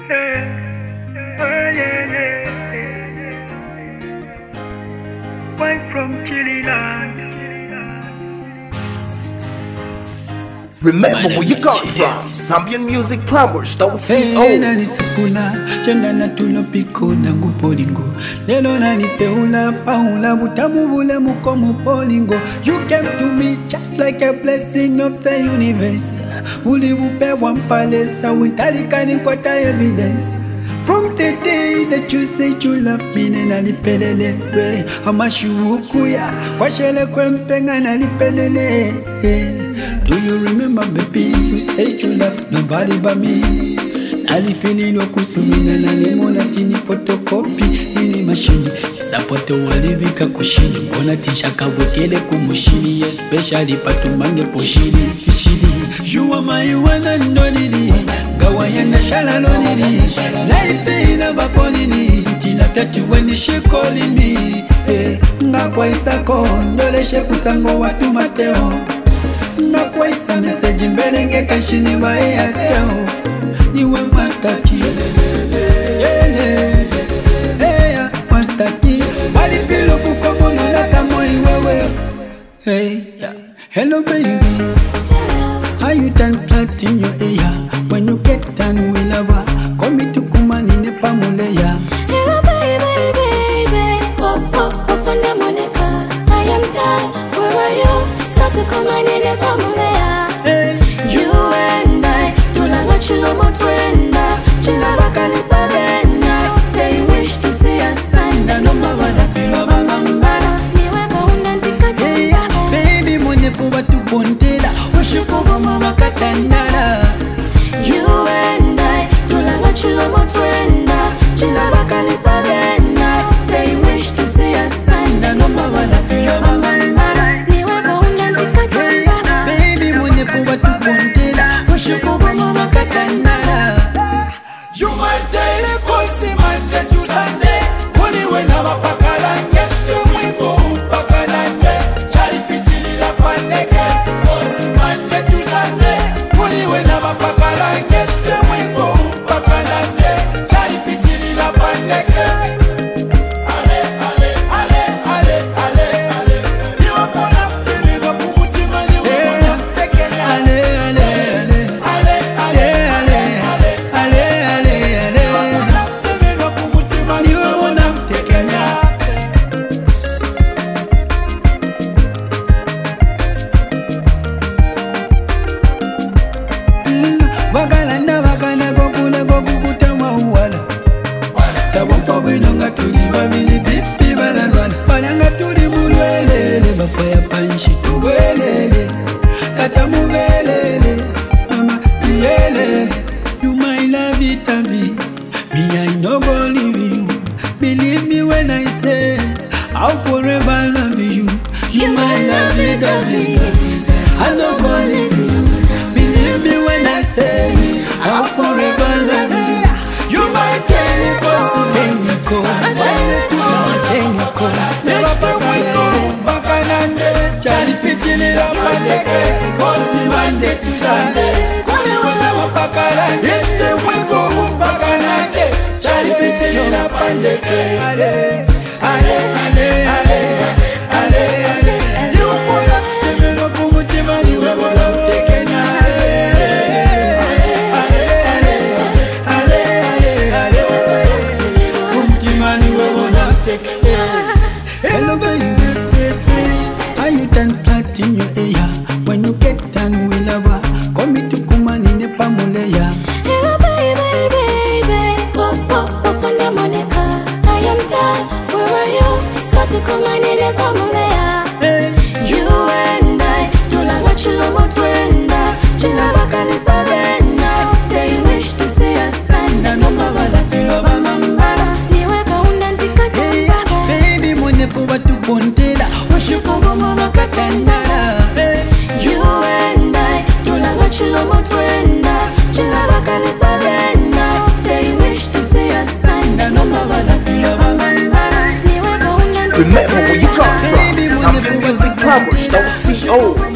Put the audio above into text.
Why from Chililand? Remember where you got from. Zambian Music Plumbers, don't see nani sekula chenda na tulopiko na ngupolingo lelo nani peula paula butamu bule mukomo polingo. You came to me just like a blessing of the universe. Uli bupe wampalesa wintalikani kwata evidence. From the day that you said you love me, nalipelele we amashukuya kwashele kwempenga nalipelele. Do you remember, baby? You said you loved nobody but me. Nalifili no kusumina nalimona tini photocopy ini machine. Sapoto walivika kushini mbona tishaka vokele kumushini, especially patumange poshini fishini. You are my one and only. Gawayana shalalonili. Life ina bapolini. Tina tatu when she calling me. Ngakwa isako ndole shekusango watu mateo. Nakwaisa message mbelenge kashini wa Airtel. Niwe master key. Master key. Wali filo kukomono laka moi wewe. Hey, hello baby. How you turn flat in your ear? When you get done with lava, call me to kumani ne pamuleya. Hello baby, baby. Oh, Fanda Monica. I am done. Where are you? To come on in the Pamulea. You and I do not watch you no more twenda. Chilabakali Pavena. They wish to see us and I know my mother feel of a mambara. Niweka unantika. Baby, munefu watu pontela. Washikubu mama katandara. You and I do not watch you no more twenda. Chilabakali Pavena. They wish to see us and I know my mother feel of a mambara. You might daily kosi Monday to Sunday. Only when I'm a pakalan, yes, we go pakalan. Charlie Pitini la pandeke. Kosi Monday to Sunday. Only when I'm a pakalan, yes, we go pakalan. Charlie Pitini la pandeke. Ale, ale, ale, ale, ale, ale. You are for that, baby, but Pumutima, you are taking ale, ale, ale, ale, ale, ale, ale. Wagalanda bagana gokule gokubuta mawala. Tabomfa winonga tuli babili bipi balalwana. Balanga tuli mulwelele bafaya panchi tuwelele. Kata mubelele mama yelele. You my love it me. Me I no go leave you. Believe me when I say I'll forever love you. You my love it me. I no go leave you. Believe me when I say I'll forever love you. You my technical. Never forget bakanande. Charlie Pitini la pandeke. Kosi Monday to Sunday. Kone wena wapakala. Yes, they will go bakanande. Charlie Pitini la pandeke. Ale, ale, ale, ale, ale, ale. You pull up the middle of Pumutima, you will pull up the Kenya. Hello baby, how you turn flat in your ear? When you get done with lava, call me to kumani ne pamuleya. Hello baby, baby. Oh, Fanda Monica. I am done. Where are you? Start to come on in the Pamulea. You and I do not watch you no more twenda. Chilabakali Pavena. They wish to see us and I know my mother feel of a mambara. Niweka unantika. Baby, munefu watu pontela. Washikubu mama katandara. You and I do not watch you no more twenda. Chilabakali Pavena. They wish to see us and I know my mother feel of a mambara. Remember where you got from. Zambian Music Plumbers, don't see old.